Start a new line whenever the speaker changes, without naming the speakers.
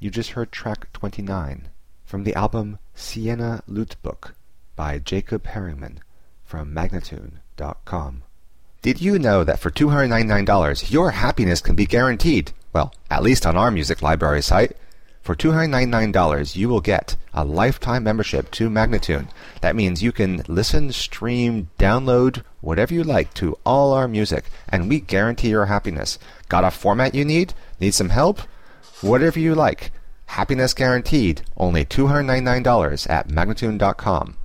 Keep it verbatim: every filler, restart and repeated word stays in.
You just heard track twenty-nine from the album Sienna Lute Book by Jacob Herringman from Magnatune dot com. Did you know that for two hundred ninety-nine dollars your happiness can be guaranteed? Well, at least on our music library site. For two hundred ninety-nine dollars you will get a lifetime membership to Magnatune. That means you can listen, stream, download, whatever you like to all our music, and we guarantee your happiness. Got a format you need? Need some help? Whatever you like. Happiness guaranteed. Only two hundred ninety-nine dollars at Magnatune dot com.